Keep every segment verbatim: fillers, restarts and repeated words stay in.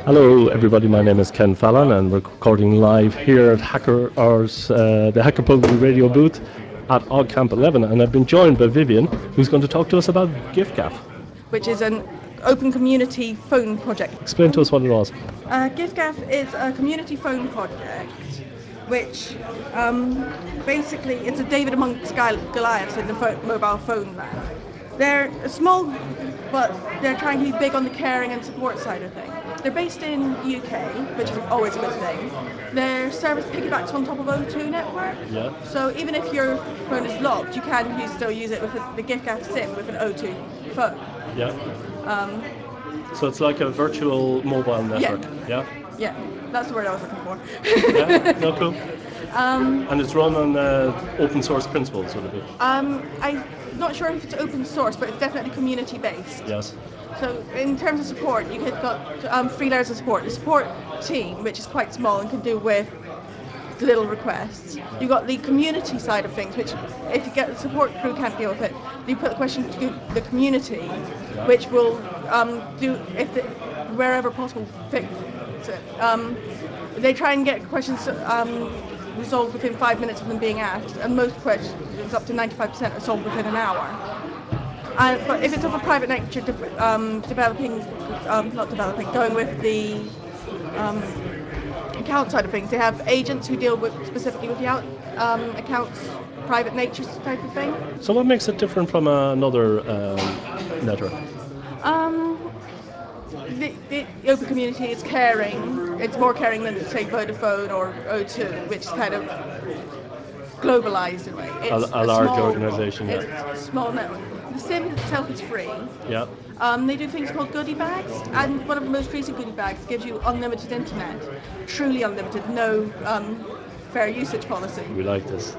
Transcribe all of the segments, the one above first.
Hello, everybody. My name is Ken Fallon, and we're recording live here at Hacker Hours, uh, the Hacker Public Radio booth at OggCamp eleven. And I've been joined by Vivian, who's going to talk to us about GIFGAF. Which is an open community phone project. Explain to us what it was. Uh, GIFGAF is a community phone project which um, basically it's a David amongst Goliaths in the pho- mobile phone land. They're small, but they're trying to be big on the caring and support side of things. They're based in the U K, which is always a good thing. Their service piggybacks on top of O two network. Yeah. So even if your phone is locked, you can use, still use it with a, the GIFGAF SIM with an O two phone. Yeah. Um, so it's like a virtual mobile network. Yeah. Yeah. Yeah, that's the word I was looking for. Yeah. No, cool. Um, and it's run on uh, open source principles, would it be? Um, I'm not sure if it's open source, but it's definitely community based. Yes. So in terms of support, you have got um, three layers of support. The support team, which is quite small and can do with little requests. You've got the community side of things, which if you get the support crew can't deal with it, you put the question to the community, which will um, do, if the, wherever possible, fix it. Um, they try and get questions um, resolved within five minutes of them being asked, and most questions, up to ninety-five percent, are solved within an hour. Uh, but if it's of a private nature, de- um, developing, um, not developing, going with the um, account side of things, they have agents who deal with specifically with the out, um, accounts, private nature type of thing. So what makes it different from uh, another um, network? Um, the, the open community is caring. It's more caring than, say, Vodafone or O two, which is kind of globalized in a way. It's a, a large small, organization, it's yeah. a small network. The SIM itself is free. Yeah. Um, they do things called goodie bags, and one of the most recent goodie bags gives you unlimited internet, truly unlimited, no um, fair usage policy. We like this.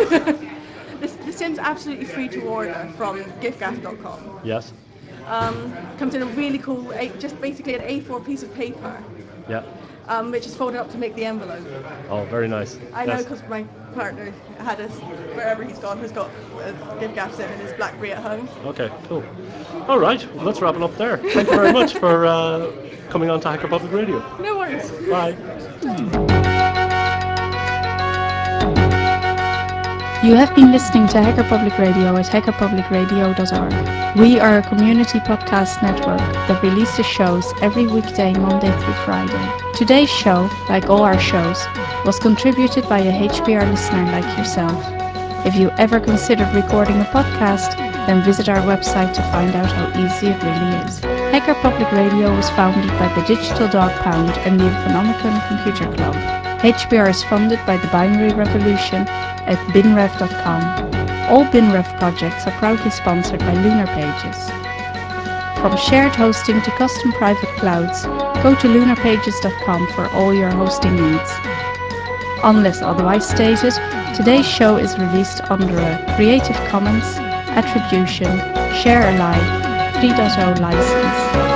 the, the SIM's absolutely free to order from giftgaf dot com. Yes. Um, comes in a really cool, just basically an A four piece of paper. Yeah. Um, which is folded up to make the envelope. Oh, very nice. I yes. know because my partner had us, wherever he's gone, has got a GIFGAF SIM in his BlackBerry at home. Okay, cool. All right, well, let's wrap it up there. Thank you very much for uh, coming on to Hacker Public Radio. No worries. Bye. You have been listening to Hacker Public Radio at hacker public radio dot org. We are a community podcast network that releases shows every weekday, Monday through Friday. Today's show, like all our shows, was contributed by a H P R listener like yourself. If you ever considered recording a podcast, then visit our website to find out how easy it really is. Hacker Public Radio was founded by the Digital Dog Pound and the Economicon Computer Club. H P R is funded by the Binary Revolution at binrev dot com. All BinRev projects are proudly sponsored by Lunar Pages. From shared hosting to custom private clouds, go to lunar pages dot com for all your hosting needs. Unless otherwise stated, today's show is released under a Creative Commons Attribution Share Alike three point oh license.